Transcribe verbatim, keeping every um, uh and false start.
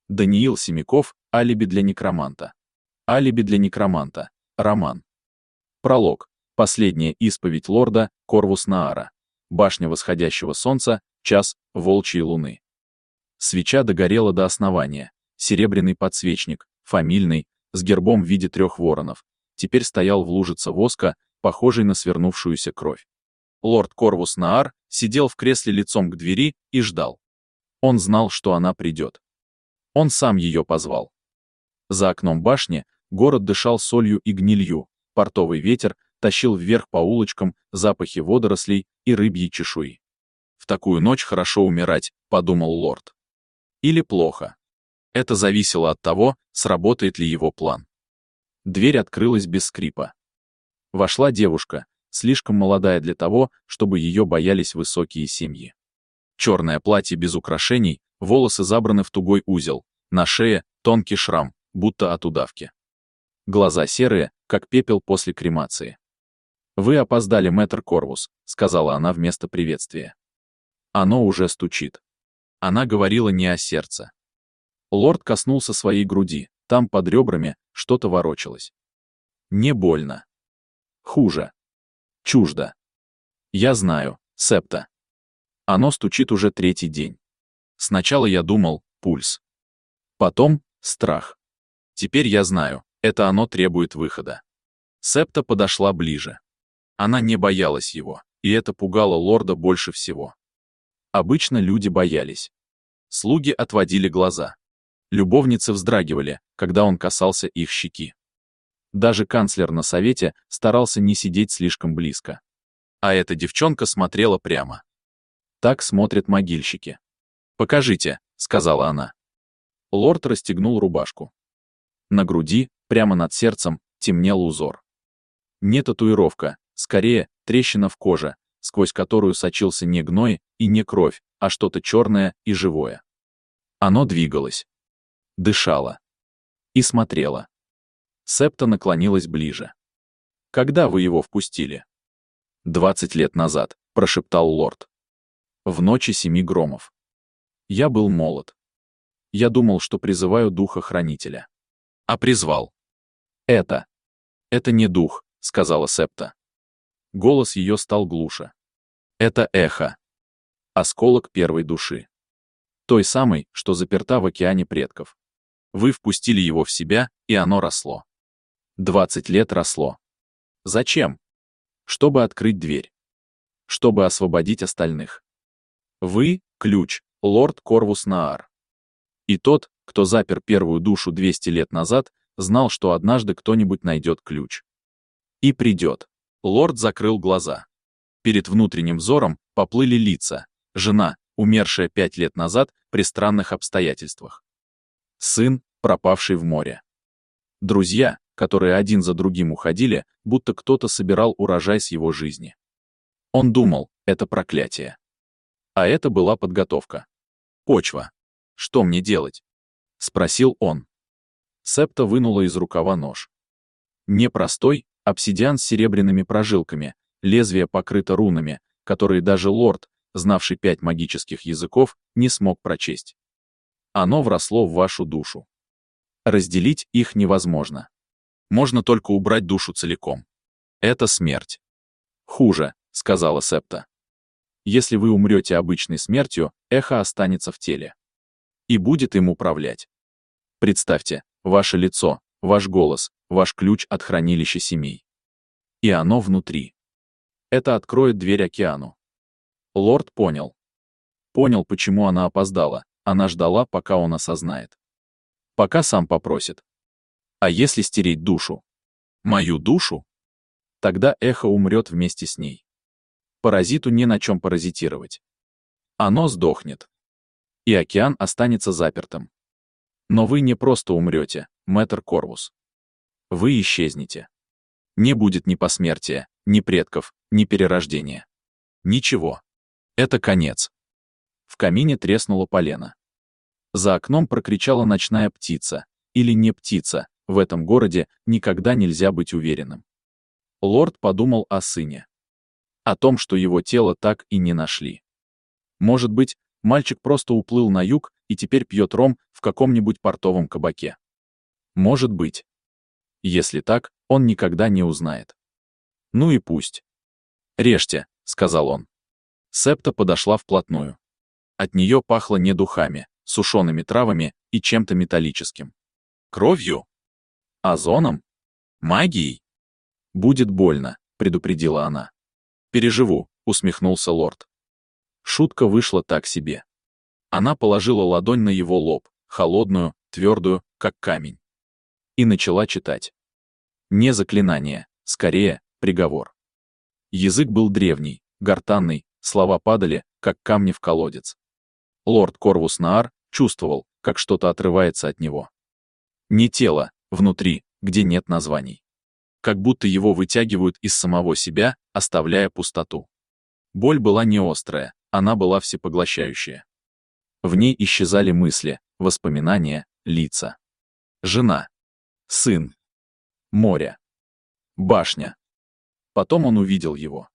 Даниил Семяков, алиби для некроманта. Алиби для некроманта. Роман. Пролог. Последняя исповедь лорда Корвус Наара. Башня восходящего солнца, час волчьей луны. Свеча догорела до основания. Серебряный подсвечник, фамильный, с гербом в виде трех воронов, теперь стоял в лужице воска, похожей на свернувшуюся кровь. Лорд Корвус Наар сидел в кресле лицом к двери и ждал. Он знал, что она придет. Он сам ее позвал. За окном башни город дышал солью и гнилью, портовый ветер тащил вверх по улочкам запахи водорослей и рыбьей чешуи. «В такую ночь хорошо умирать», — подумал лорд. Или плохо. Это зависело от того, сработает ли его план. Дверь открылась без скрипа. Вошла девушка, слишком молодая для того, чтобы ее боялись высокие семьи. Черное платье без украшений, волосы забраны в тугой узел, на шее тонкий шрам, будто от удавки. Глаза серые, как пепел после кремации. «Вы опоздали, мэтр Корвус», — сказала она вместо приветствия. «Оно уже стучит». Она говорила не о сердце. Лорд коснулся своей груди, там под ребрами что-то ворочалось. Не больно. Хуже. Чуждо. Я знаю, Септа. Оно стучит уже третий день. Сначала я думал, пульс. Потом — страх. Теперь я знаю, это оно требует выхода. Септа подошла ближе. Она не боялась его, и это пугало лорда больше всего. Обычно люди боялись. Слуги отводили глаза. Любовницы вздрагивали, когда он касался их щеки. Даже канцлер на совете старался не сидеть слишком близко. А эта девчонка смотрела прямо. Так смотрят могильщики. «Покажите», — сказала она. Лорд расстегнул рубашку. На груди, прямо над сердцем, темнел узор. Не татуировка, скорее, трещина в коже, сквозь которую сочился не гной и не кровь, а что-то черное и живое. Оно двигалось. Дышала. И смотрела. Септа наклонилась ближе. «Когда вы его впустили?» «Двадцать лет назад», — прошептал лорд. «В ночи семи громов. Я был молод. Я думал, что призываю духа-хранителя. А призвал. Это. Это не дух», — сказала Септа. Голос ее стал глуше. Это эхо. Осколок первой души. Той самой, что заперта в океане предков. Вы впустили его в себя, и оно росло. Двадцать лет росло. Зачем? Чтобы открыть дверь. Чтобы освободить остальных. Вы — ключ, лорд Корвус Наар. И тот, кто запер первую душу двести лет назад, знал, что однажды кто-нибудь найдет ключ. И придет. Лорд закрыл глаза. Перед внутренним взором поплыли лица. Жена, умершая пять лет назад при странных обстоятельствах. Сын, пропавший в море. Друзья, которые один за другим уходили, будто кто-то собирал урожай с его жизни. Он думал, это проклятие. А это была подготовка. Почва. Что мне делать? Спросил он. Септа вынула из рукава нож. Непростой, обсидиан с серебряными прожилками, лезвие покрыто рунами, которые даже лорд, знавший пять магических языков, не смог прочесть. Оно вросло в вашу душу. Разделить их невозможно. Можно только убрать душу целиком. Это смерть. Хуже, сказала Септа. Если вы умрете обычной смертью, эхо останется в теле. И будет им управлять. Представьте, ваше лицо, ваш голос, ваш ключ от хранилища семей. И оно внутри. Это откроет дверь океану. Лорд понял. Понял, почему она опоздала. Она ждала, пока он осознает. Пока сам попросит. А если стереть душу? Мою душу? Тогда эхо умрет вместе с ней. Паразиту не на чем паразитировать. Оно сдохнет. И океан останется запертым. Но вы не просто умрете, мэтр Корвус. Вы исчезнете. Не будет ни посмертия, ни предков, ни перерождения. Ничего. Это конец. В камине треснуло полено. За окном прокричала ночная птица. Или не птица, в этом городе никогда нельзя быть уверенным. Лорд подумал о сыне. О том, что его тело так и не нашли. Может быть, мальчик просто уплыл на юг, и теперь пьет ром в каком-нибудь портовом кабаке. Может быть. Если так, он никогда не узнает. Ну и пусть. «Режьте», — сказал он. Септа подошла вплотную. От нее пахло не духами, сушеными травами и чем-то металлическим. Кровью? Озоном? Магией? «Будет больно», — предупредила она. «Переживу», — усмехнулся лорд. Шутка вышла так себе. Она положила ладонь на его лоб, холодную, твердую, как камень. И начала читать. Не заклинание, скорее, приговор. Язык был древний, гортанный, слова падали, как камни в колодец. Лорд Корвус Наар чувствовал, как что-то отрывается от него. Не тело, внутри, где нет названий. Как будто его вытягивают из самого себя, оставляя пустоту. Боль была не острая, она была всепоглощающая. В ней исчезали мысли, воспоминания, лица. Жена. Сын. Море. Башня. Потом он увидел его.